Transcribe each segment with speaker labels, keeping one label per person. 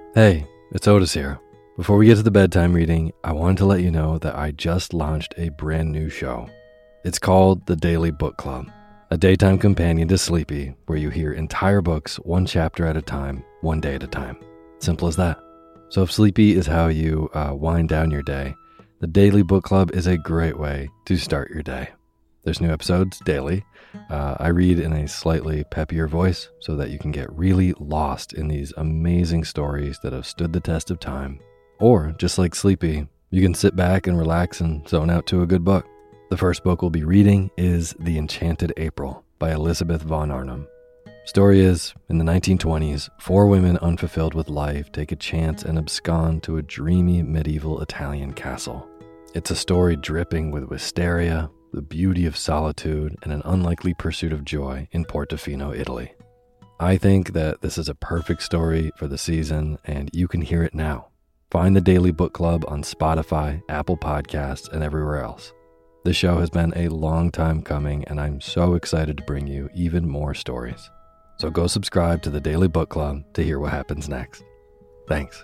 Speaker 1: Hey, it's Otis here. Before we get to the bedtime reading, I wanted to let you know that I just launched a brand new show. It's called The Daily Book Club, a daytime companion to Sleepy, where you hear entire books one chapter at a time, one day at a time. Simple as that. So if Sleepy is how you wind down your day, The Daily Book Club is a great way to start your day. There's new episodes daily. I read in a slightly peppier voice so that you can get really lost in these amazing stories that have stood the test of time. Or, just like Sleepy, you can sit back and relax and zone out to a good book. The first book we'll be reading is The Enchanted April by Elizabeth von Arnim. Story is, in the 1920s, 4 women unfulfilled with life take a chance and abscond to a dreamy medieval Italian castle. It's a story dripping with wisteria, the beauty of solitude, and an unlikely pursuit of joy in Portofino, Italy. I think that this is a perfect story for the season, and you can hear it now. Find the Daily Book Club on Spotify, Apple Podcasts, and everywhere else. This show has been a long time coming, and I'm so excited to bring you even more stories. So go subscribe to the Daily Book Club to hear what happens next. Thanks.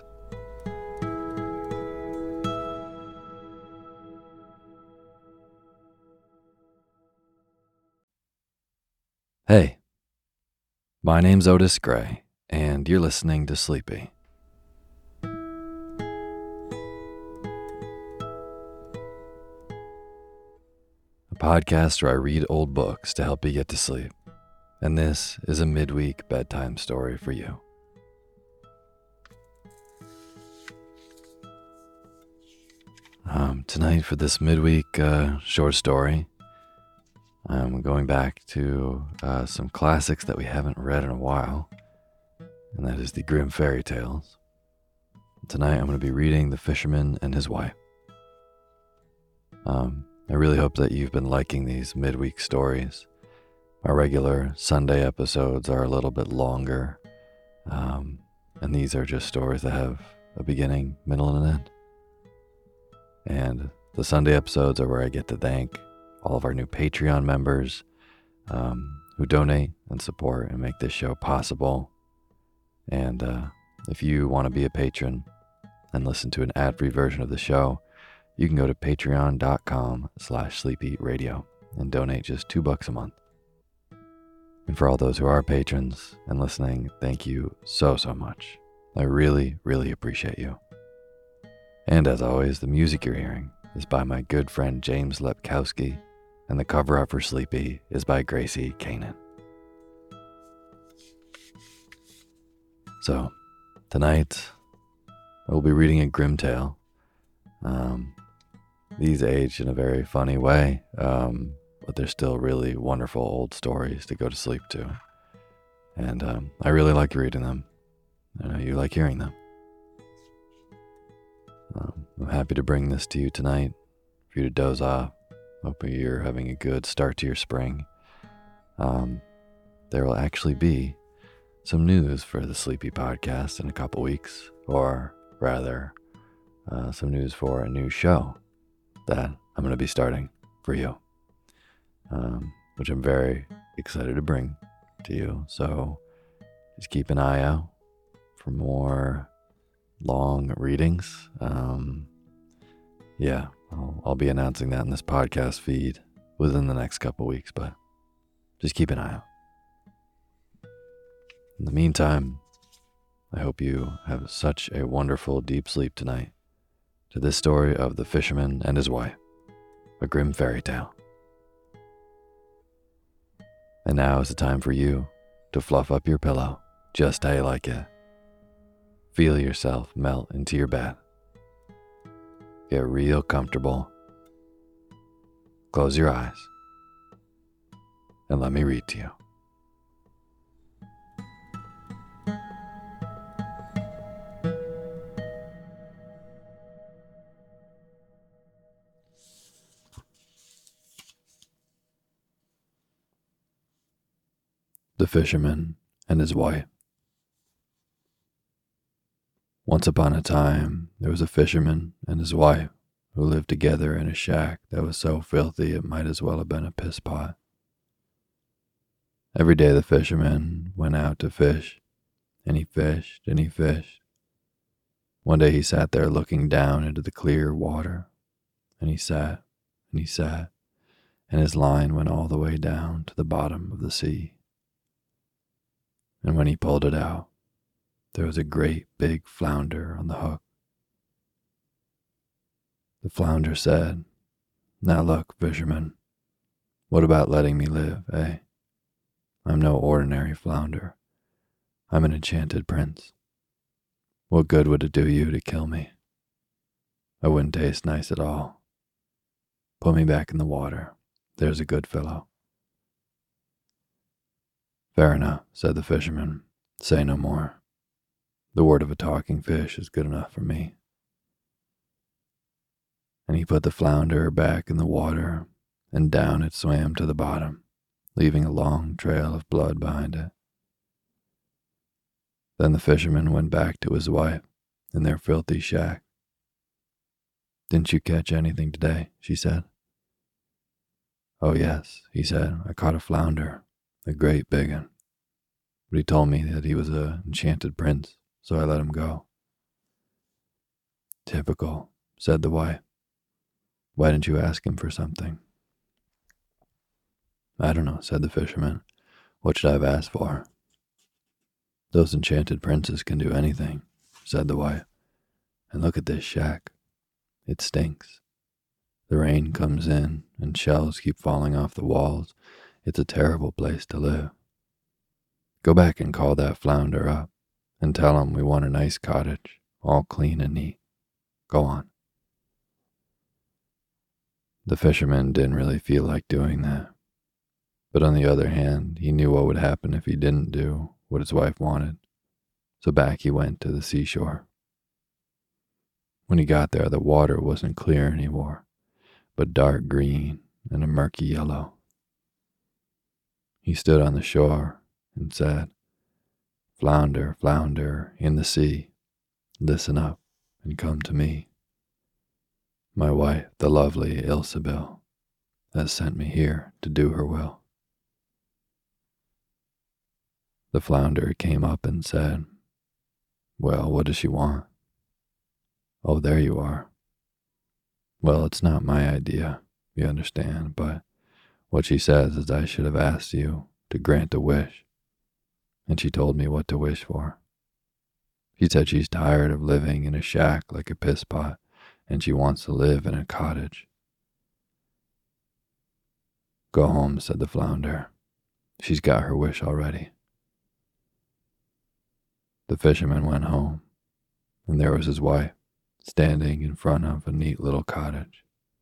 Speaker 1: Hey, my name's Otis Gray, and you're listening to Sleepy. A podcast where I read old books to help you get to sleep, and this is a midweek bedtime story for you. Tonight for this midweek short story, I'm going back to some classics that we haven't read in a while, and that is the Grimm fairy tales. Tonight I'm going to be reading The Fisherman and His Wife. I really hope that you've been liking these midweek stories. Our regular Sunday episodes are a little bit longer, and these are just stories that have a beginning, middle, and an end. And the Sunday episodes are where I get to thank all of our new Patreon members who donate and support and make this show possible. And if you want to be a patron and listen to an ad-free version of the show, you can go to patreon.com/sleepyradio and donate just $2 a month. And for all those who are patrons and listening, thank you so much. I really, really appreciate you. And as always, the music you're hearing is by my good friend James Lepkowski, and the cover art for Sleepy is by Gracie Kanan. So, tonight, we'll be reading a Grimm tale. These age in a very funny way, but they're still really wonderful old stories to go to sleep to. And I really like reading them. I know you like hearing them. I'm happy to bring this to you tonight for you to doze off. Hope you're having a good start to your spring. There will actually be some news for the Sleepy podcast in a couple weeks, or rather, some news for a new show that I'm going to be starting for you, which I'm very excited to bring to you. So just keep an eye out for more long readings. I'll be announcing that in this podcast feed within the next couple weeks, but just keep an eye out. In the meantime, I hope you have such a wonderful deep sleep tonight to this story of The Fisherman and His Wife, a Grimm fairy tale. And now is the time for you to fluff up your pillow just how you like it. Feel yourself melt into your bed. Get real comfortable. Close your eyes. And let me read to you. The Fisherman and His Wife. Once upon a time, there was a fisherman and his wife who lived together in a shack that was so filthy it might as well have been a piss pot. Every day the fisherman went out to fish, and he fished and he fished, One day he sat there looking down into the clear water, and he sat, and he sat, and his line went all the way down to the bottom of the sea. And when he pulled it out, there was a great big flounder on the hook. The flounder said, "Now look, fisherman, what about letting me live, eh? I'm no ordinary flounder. I'm an enchanted prince. What good would it do you to kill me? I wouldn't taste nice at all. Put me back in the water. There's a good fellow." "Fair enough," said the fisherman. "Say no more. The word of a talking fish is good enough for me." And he put the flounder back in the water, and down it swam to the bottom, leaving a long trail of blood behind it. Then the fisherman went back to his wife in their filthy shack. "Didn't you catch anything today?" she said. "Oh, yes," he said. "I caught a flounder, a great big one. But he told me that he was an enchanted prince, so I let him go." "Typical," said the wife. "Why didn't you ask him for something?" "I don't know," said the fisherman. "What should I have asked for?" "Those enchanted princes can do anything," said the wife. "And look at this shack. It stinks. The rain comes in and shells keep falling off the walls. It's a terrible place to live. Go back and call that flounder up and tell him we want a nice cottage, all clean and neat. Go on." The fisherman didn't really feel like doing that. But on the other hand, he knew what would happen if he didn't do what his wife wanted. So back he went to the seashore. When he got there, the water wasn't clear anymore, but dark green and a murky yellow. He stood on the shore and said, "Flounder, flounder in the sea, listen up and come to me. My wife, the lovely Ilsebil, has sent me here to do her will." The flounder came up and said, "Well, what does she want?" "Oh, there you are. Well, it's not my idea, you understand, but what she says is I should have asked you to grant a wish, and she told me what to wish for. She said she's tired of living in a shack like a piss pot, and she wants to live in a cottage." "Go home," said the flounder. "She's got her wish already." The fisherman went home, and there was his wife, standing in front of a neat little cottage.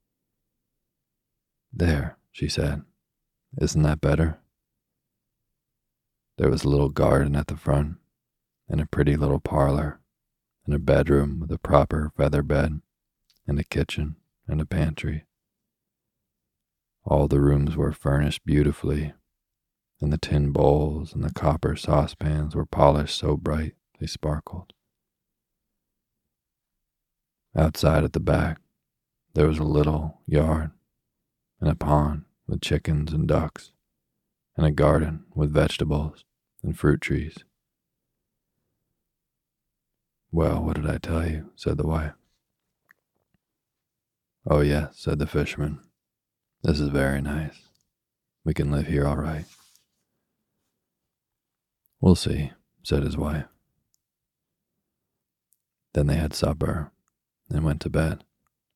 Speaker 1: "There," she said. "Isn't that better?" There was a little garden at the front, and a pretty little parlor, and a bedroom with a proper feather bed, and a kitchen and a pantry. All the rooms were furnished beautifully, and the tin bowls and the copper saucepans were polished so bright they sparkled. Outside at the back, there was a little yard, and a pond with chickens and ducks, and a garden with vegetables and fruit trees. "Well, what did I tell you?" said the wife. "Oh, yes," said the fisherman. "This is very nice. We can live here all right." "We'll see," said his wife. Then they had supper and went to bed.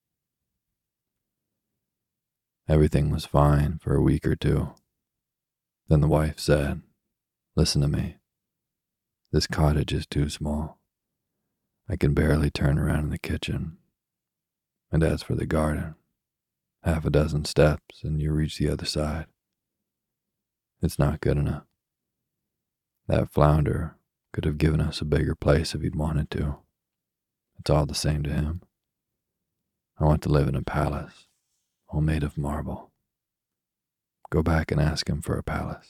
Speaker 1: Everything was fine for a week or two. Then the wife said, "Listen to me. This cottage is too small. I can barely turn around in the kitchen. And as for the garden, half a dozen steps and you reach the other side. It's not good enough. That flounder could have given us a bigger place if he'd wanted to. It's all the same to him. I want to live in a palace, all made of marble. Go back and ask him for a palace."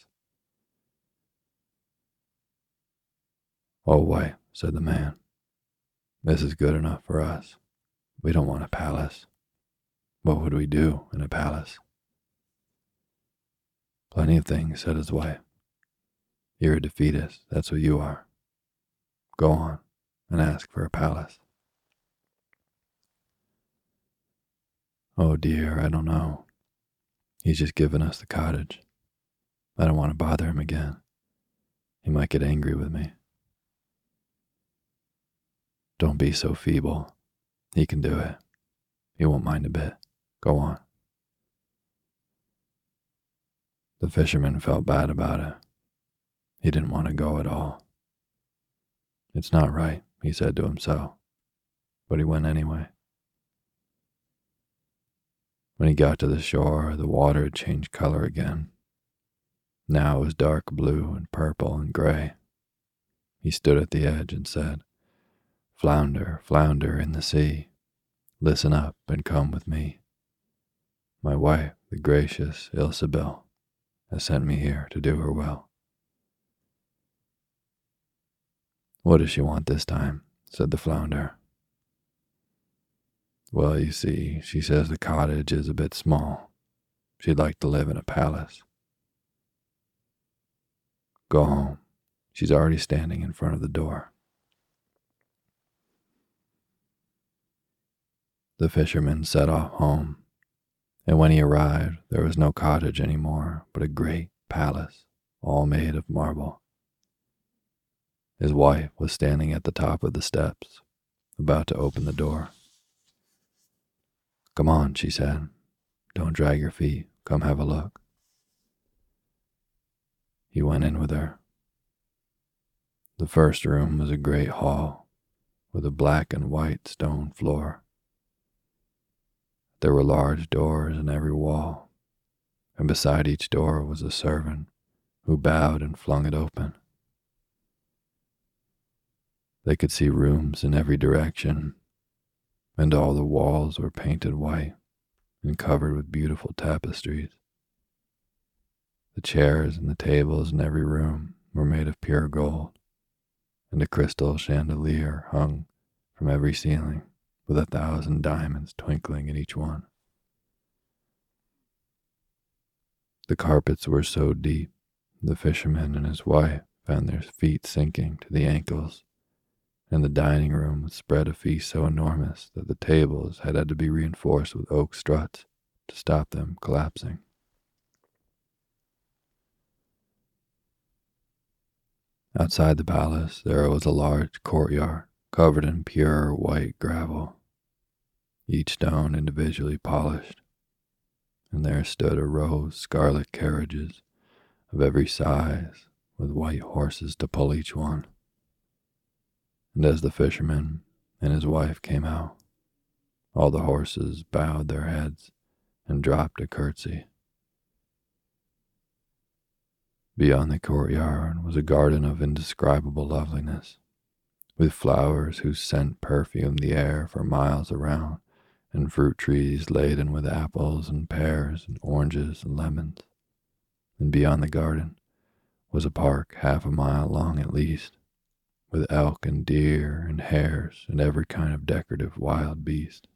Speaker 1: "Oh, wife," said the man, "this is good enough for us. We don't want a palace. What would we do in a palace?" "Plenty of things," said his wife. "You're a defeatist, that's what you are. Go on and ask for a palace." Oh dear, I don't know. He's just given us the cottage. I don't want to bother him again. He might get angry with me. Don't be so feeble. He can do it. He won't mind a bit. Go on. The fisherman felt bad about it. He didn't want to go at all. It's not right, he said to himself, but he went anyway. When he got to the shore, the water had changed color again. Now it was dark blue and purple and gray. He stood at the edge and said, "Flounder, flounder in the sea, listen up and come with me. My wife, the gracious Ilsebil, has sent me here to do her will." "What does she want this time?" said the flounder. "Well, you see, she says the cottage is a bit small. She'd like to live in a palace." "Go home. She's already standing in front of the door." The fisherman set off home, and when he arrived, there was no cottage anymore, but a great palace, all made of marble. His wife was standing at the top of the steps, about to open the door. "Come on," she said. "Don't drag your feet. Come have a look." He went in with her. The first room was a great hall with a black and white stone floor. There were large doors in every wall, and beside each door was a servant who bowed and flung it open. They could see rooms in every direction, and all the walls were painted white and covered with beautiful tapestries. The chairs and the tables in every room were made of pure gold, and a crystal chandelier hung from every ceiling with 1,000 diamonds twinkling in each one. The carpets were so deep, the fisherman and his wife found their feet sinking to the ankles, and the dining room spread a feast so enormous that the tables had to be reinforced with oak struts to stop them collapsing. Outside the palace, there was a large courtyard covered in pure white gravel, each stone individually polished, and there stood a row of scarlet carriages of every size with white horses to pull each one. And as the fisherman and his wife came out, all the horses bowed their heads and dropped a curtsy. Beyond the courtyard was a garden of indescribable loveliness, with flowers whose scent perfumed the air for miles around, and fruit trees laden with apples and pears and oranges and lemons. And beyond the garden was a park half a mile long at least, with elk and deer and hares and every kind of decorative wild beast.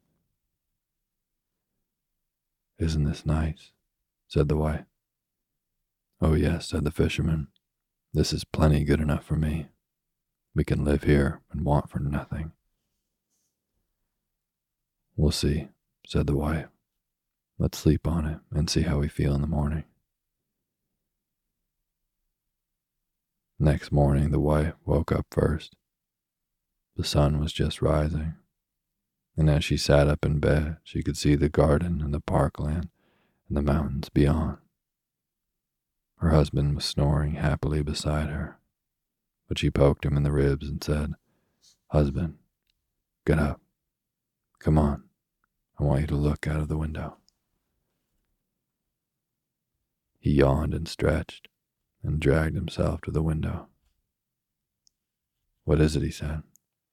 Speaker 1: "Isn't this nice?" said the wife. "Oh yes," said the fisherman. "This is plenty good enough for me. We can live here and want for nothing." "We'll see," said the wife. "Let's sleep on it and see how we feel in the morning." Next morning, the wife woke up first. The sun was just rising, and as she sat up in bed, she could see the garden and the parkland and the mountains beyond. Her husband was snoring happily beside her, but she poked him in the ribs and said, "Husband, get up. Come on. I want you to look out of the window." He yawned and stretched and dragged himself to the window. "What is it?" he said.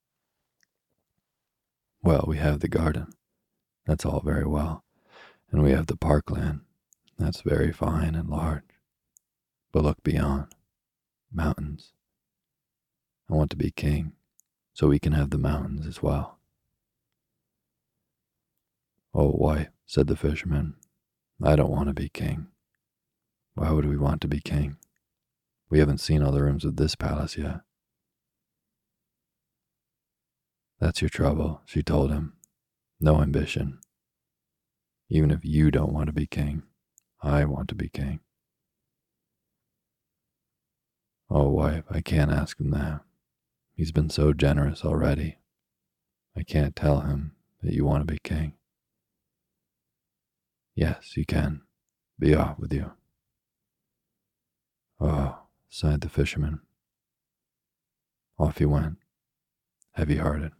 Speaker 1: "Well, we have the garden. That's all very well. And we have the parkland. That's very fine and large. But look beyond. Mountains. I want to be king, so we can have the mountains as well." "Oh, wife," said the fisherman, "I don't want to be king." "Why would we want to be king? We haven't seen all the rooms of this palace yet." "That's your trouble," she told him. "No ambition.
Speaker 2: Even if you don't want to be king, I want to be king. Oh, wife, I can't ask him that. He's been so generous already. I can't tell him that you want to be king. Yes, you can. Be off with you. Oh, sighed the fisherman. Off he went, heavy-hearted.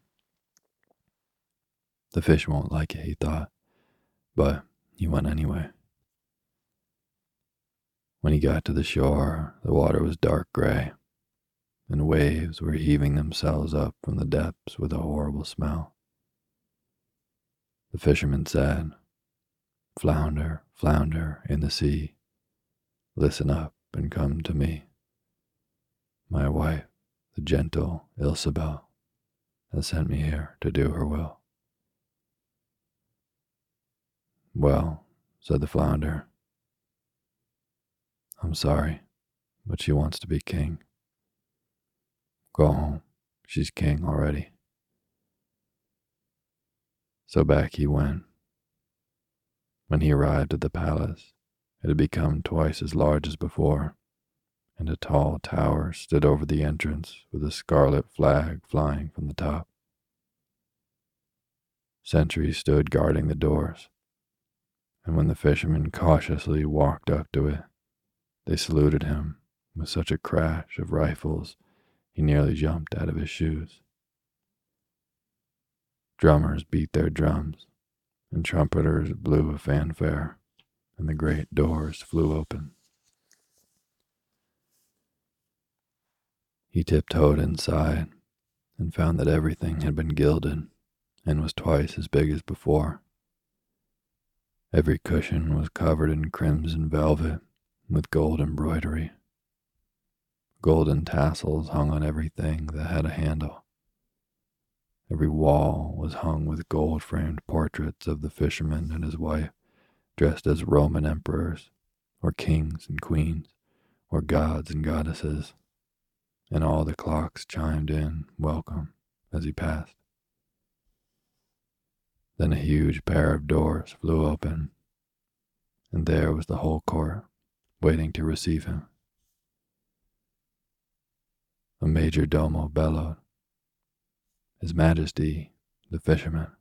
Speaker 2: The fish won't like it, he thought, but he went anyway. When he got to the shore, the water was dark gray, and waves were heaving themselves up from the depths with a horrible smell. The fisherman said, "Flounder, flounder in the sea, listen up and come to me. My wife, the gentle Ilsebel, has sent me here to do her will." "Well," said the flounder, "I'm sorry, but she wants to be king. Go home, she's king already." So back he went. When he arrived at the palace, it had become twice as large as before, and a tall tower stood over the entrance with a scarlet flag flying from the top. Sentries stood guarding the doors, and when the fisherman cautiously walked up to it, they saluted him with such a crash of rifles he nearly jumped out of his shoes. Drummers beat their drums, and trumpeters blew a fanfare, and the great doors flew open. He tiptoed inside and found that everything had been gilded and was twice as big as before. Every cushion was covered in crimson velvet with gold embroidery. Golden tassels hung on everything that had a handle. Every wall was hung with gold-framed portraits of the fisherman and his wife, dressed as Roman emperors, or kings and queens, or gods and goddesses, and all the clocks chimed in welcome as he passed. Then a huge pair of doors flew open, and there was the whole court waiting to receive him. A major domo bellowed, "His Majesty, the fisherman."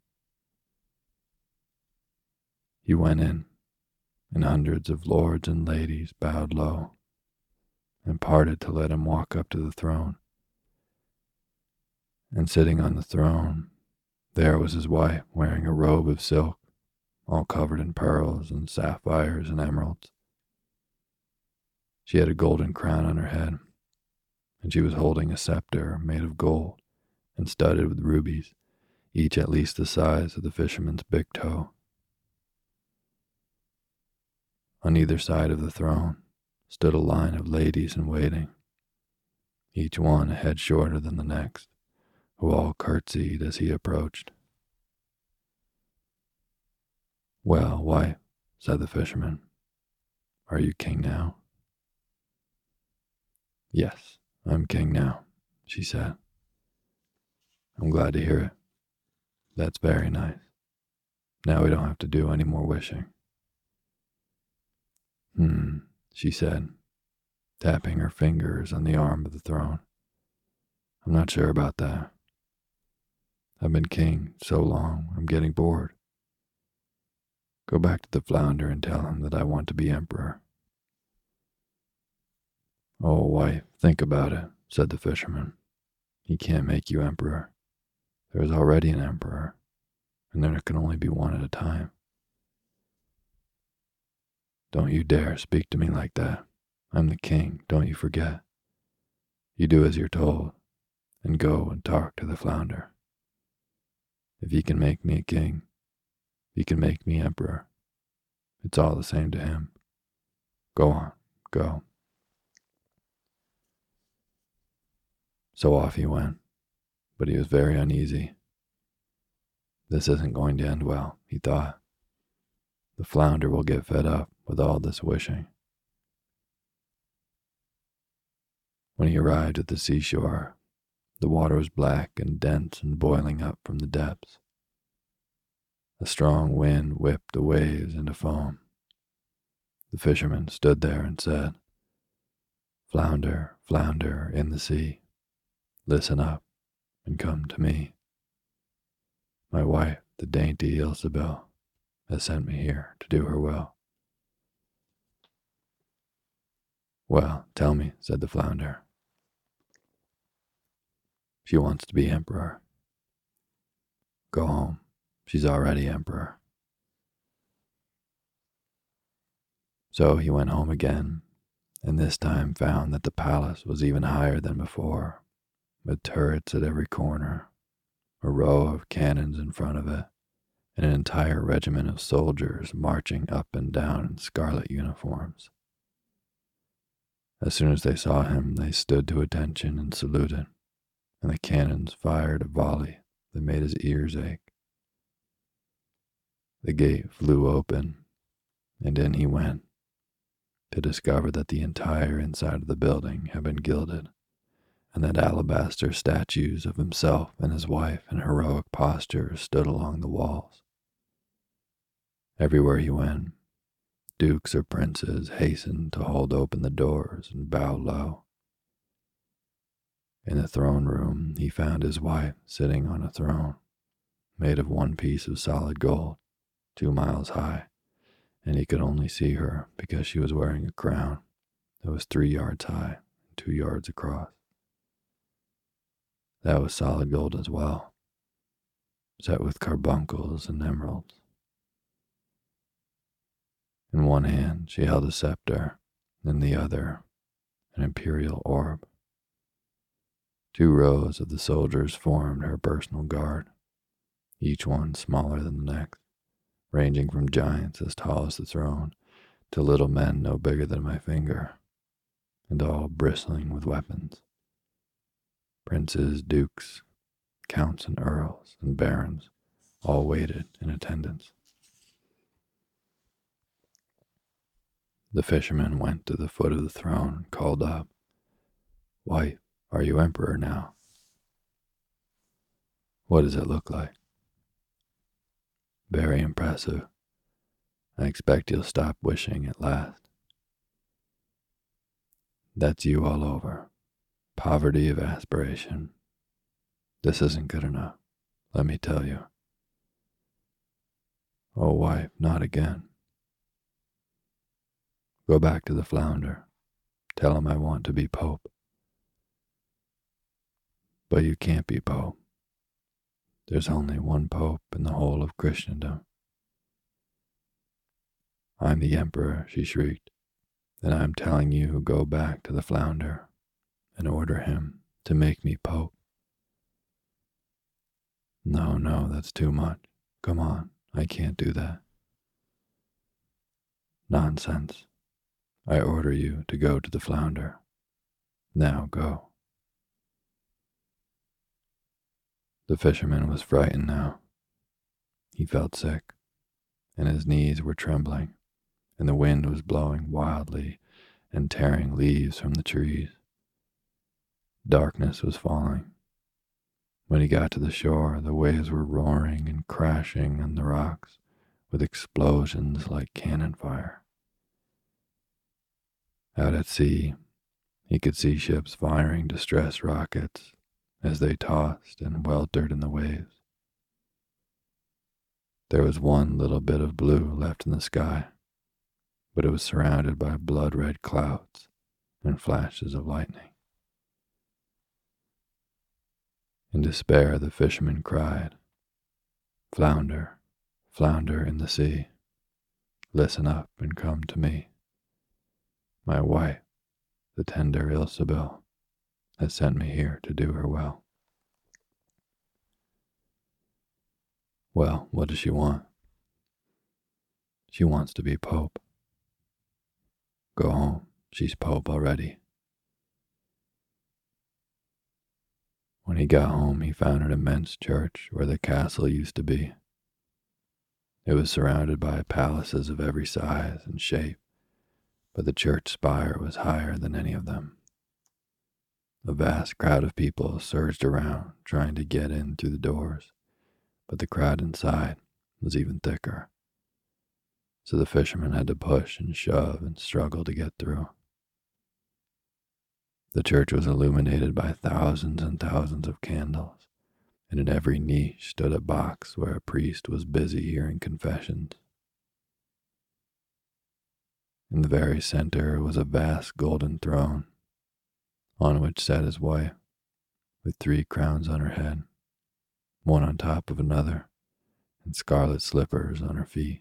Speaker 2: He went in, and hundreds of lords and ladies bowed low and parted to let him walk up to the throne. And sitting on the throne, there was his wife wearing a robe of silk, all covered in pearls and sapphires and emeralds. She had a golden crown on her head, and she was holding a scepter made of gold and studded with rubies, each at least the size of the fisherman's big toe. On either side of the throne stood a line of ladies in waiting, each one a head shorter than the next, who all curtsied as he approached. "Well, wife," said the fisherman, "are you king now?" "Yes, I'm king now," she said. "I'm glad to hear it. That's very nice. Now we don't have to do any more wishing." She said, tapping her fingers on the arm of the throne. "I'm not sure about that. I've been king so long, I'm getting bored. Go back to the flounder and tell him that I want to be emperor." "Oh, wife, think about it," said the fisherman. "He can't make you emperor. There is already an emperor, and there can only be one at a time." "Don't you dare speak to me like that. I'm the king, don't you forget. You do as you're told, and go and talk to the flounder. If he can make me a king, he can make me emperor. It's all the same to him. Go on, go." So off he went, but he was very uneasy. This isn't going to end well, he thought. The flounder will get fed up with all this wishing. When he arrived at the seashore, the water was black and dense and boiling up from the depths. A strong wind whipped the waves into foam. The fisherman stood there and said, "Flounder, flounder in the sea, listen up and come to me. My wife, the dainty Ilsebel, has sent me here to do her will." "Well, tell me," said the flounder. "She wants to be emperor." "Go home. She's already emperor." So he went home again, and this time found that the palace was even higher than before, with turrets at every corner, a row of cannons in front of it, and an entire regiment of soldiers marching up and down in scarlet uniforms. As soon as they saw him, they stood to attention and saluted, and the cannons fired a volley that made his ears ache. The gate flew open, and in he went, to discover that the entire inside of the building had been gilded, and that alabaster statues of himself and his wife in heroic postures stood along the walls. Everywhere he went, dukes or princes hastened to hold open the doors and bow low. In the throne room, he found his wife sitting on a throne, made of one piece of solid gold, 2 miles high, and he could only see her because she was wearing a crown that was 3 yards high and 2 yards across. That was solid gold as well, set with carbuncles and emeralds. In one hand she held a scepter, in the other an imperial orb. 2 rows of the soldiers formed her personal guard, each one smaller than the next, ranging from giants as tall as the throne to little men no bigger than my finger, and all bristling with weapons. Princes, dukes, counts and earls and barons all waited in attendance. The fisherman went to the foot of the throne and called up, "Wife, are you emperor now?" "What does it look like?" "Very impressive. I expect you'll stop wishing at last." "That's you all over. Poverty of aspiration. This isn't good enough, let me tell you." "Oh, wife, not again." "Go back to the flounder. Tell him I want to be pope." "But you can't be pope. There's only one pope in the whole of Christendom." "I'm the emperor," she shrieked, "and I'm telling you go back to the flounder and order him to make me pope." No, that's too much. Come on, I can't do that." "Nonsense. I order you to go to the flounder. Now go." The fisherman was frightened now. He felt sick, and his knees were trembling, and the wind was blowing wildly and tearing leaves from the trees. Darkness was falling. When he got to the shore, the waves were roaring and crashing on the rocks with explosions like cannon fire. Out at sea, he could see ships firing distress rockets as they tossed and weltered in the waves. There was one little bit of blue left in the sky, but it was surrounded by blood-red clouds and flashes of lightning. In despair, the fisherman cried, "Flounder, flounder in the sea, listen up and come to me. My wife, the tender Ilsebel, has sent me here to do her will." "Well, what does she want?" "She wants to be pope." "Go home, she's pope already." When he got home, he found an immense church where the castle used to be. It was surrounded by palaces of every size and shape, but the church spire was higher than any of them. A vast crowd of people surged around, trying to get in through the doors, but the crowd inside was even thicker, so the fisherman had to push and shove and struggle to get through. The church was illuminated by thousands and thousands of candles, and in every niche stood a box where a priest was busy hearing confessions. In the very center was a vast golden throne, on which sat his wife, with 3 crowns on her head, one on top of another, and scarlet slippers on her feet.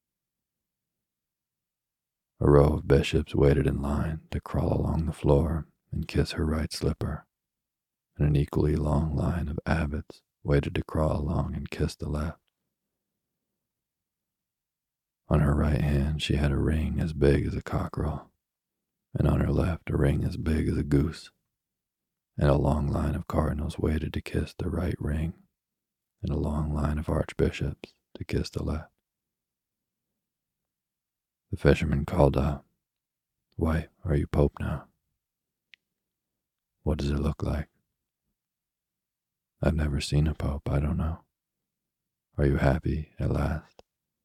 Speaker 2: A row of bishops waited in line to crawl along the floor and kiss her right slipper, and an equally long line of abbots waited to crawl along and kiss the left. On her right hand she had a ring as big as a cockerel, and on her left a ring as big as a goose, and a long line of cardinals waited to kiss the right ring, and a long line of archbishops to kiss the left. The fisherman called out, "Wife, are you Pope now? What does it look like?" "I've never seen a Pope, I don't know. Are you happy at last?"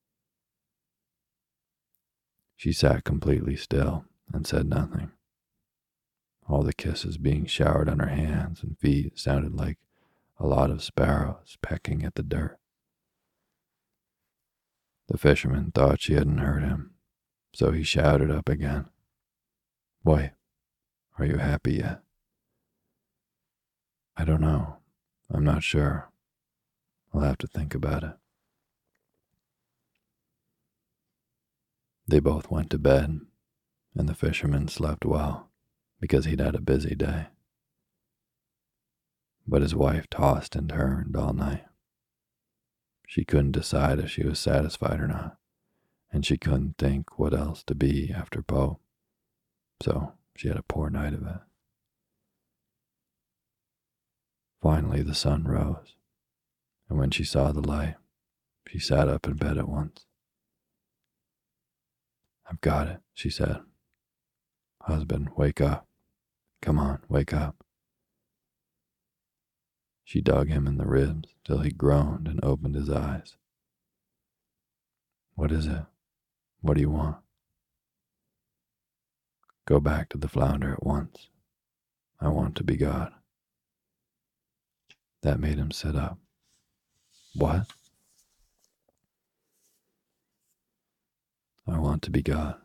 Speaker 2: She sat completely still and said nothing. All the kisses being showered on her hands and feet sounded like a lot of sparrows pecking at the dirt. The fisherman thought she hadn't heard him, so he shouted up again, "Wife, are you happy yet?" "I don't know. I'm not sure. I'll have to think about it." They both went to bed, and the fisherman slept well because he'd had a busy day. But his wife tossed and turned all night. She couldn't decide if she was satisfied or not, and she couldn't think what else to be after Pope, so she had a poor night of it. Finally the sun rose, and when she saw the light, she sat up in bed at once. "I've got it," she said. "Husband, wake up. Come on, wake up." She dug him in the ribs till he groaned and opened his eyes. "What is it? What do you want?" "Go back to the flounder at once. I want to be God." That made him sit up. "What?" "I want to be God.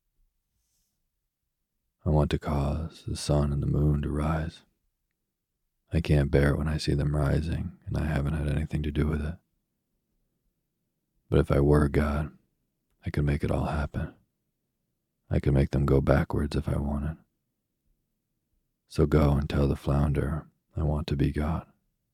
Speaker 2: I want to cause the sun and the moon to rise. I can't bear it when I see them rising, and I haven't had anything to do with it. But if I were God, I could make it all happen. I could make them go backwards if I wanted. So go and tell the flounder I want to be God."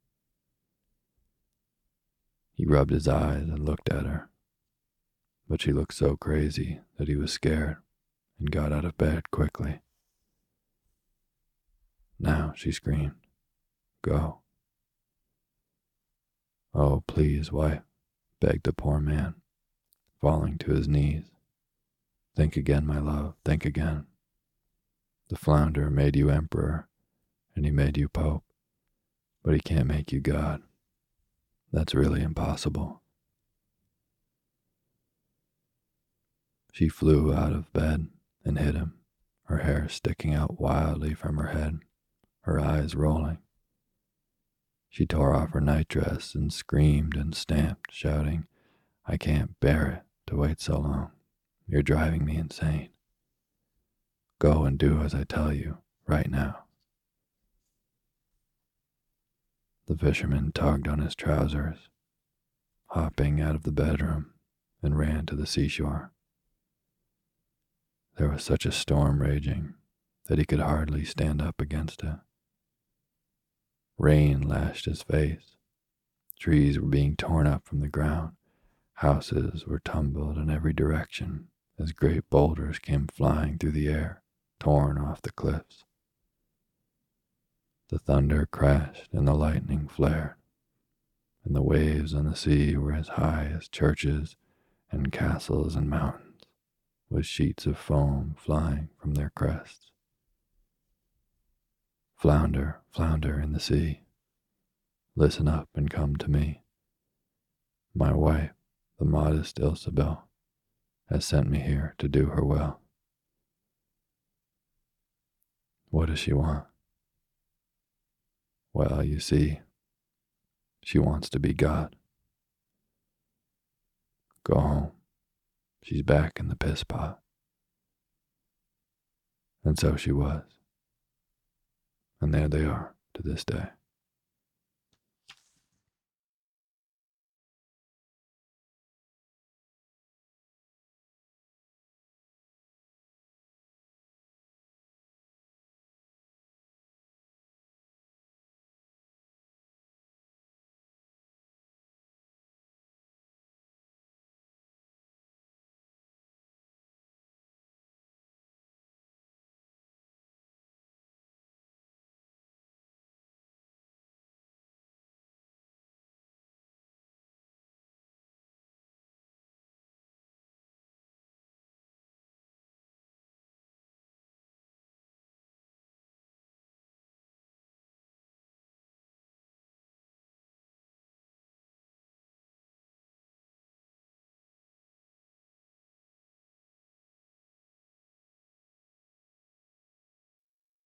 Speaker 2: He rubbed his eyes and looked at her, but she looked so crazy that he was scared and got out of bed quickly. "Now," she screamed, "go." "Oh, please, wife," begged the poor man, falling to his knees. "Think again, my love, think again. The flounder made you emperor, and he made you pope, but he can't make you God. That's really impossible." She flew out of bed and hit him, her hair sticking out wildly from her head, her eyes rolling. She tore off her nightdress and screamed and stamped, shouting, "I can't bear it to wait so long. You're driving me insane. Go and do as I tell you, right now." The fisherman tugged on his trousers, hopping out of the bedroom, and ran to the seashore. There was such a storm raging that he could hardly stand up against it. Rain lashed his face. Trees were being torn up from the ground. Houses were tumbled in every direction as great boulders came flying through the air, torn off the cliffs. The thunder crashed and the lightning flared, and the waves on the sea were as high as churches and castles and mountains, with sheets of foam flying from their crests. "Flounder, flounder in the sea, listen up and come to me. My wife, the modest Ilsabel has sent me here to do her well. What does she want? Well, you see, she wants to be God. Go home. She's back in the piss pot. And so she was. And there they are to this day.